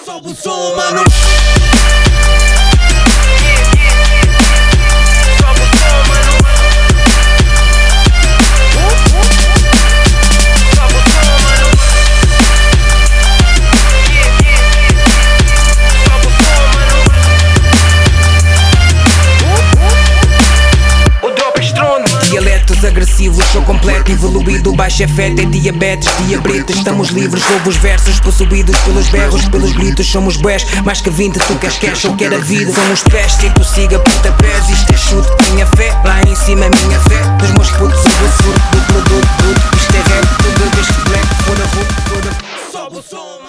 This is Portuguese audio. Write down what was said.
Sobe o som, mano. Dialetos agressivos, sou completo, evoluído, baixo afeto, é diabetes, diabetes. Estamos livres, ouvo os versos, possuídos pelos berros, pelos gritos. Somos bués, mais que 20, tu queres cash ou quer a vida. Somos peste, tu siga puta pés, isto é chute, minha fé, lá em cima minha fé. Dos meus putos eu vou surto, duplo, isto é rap, toda vez que black, foda, sobe o som.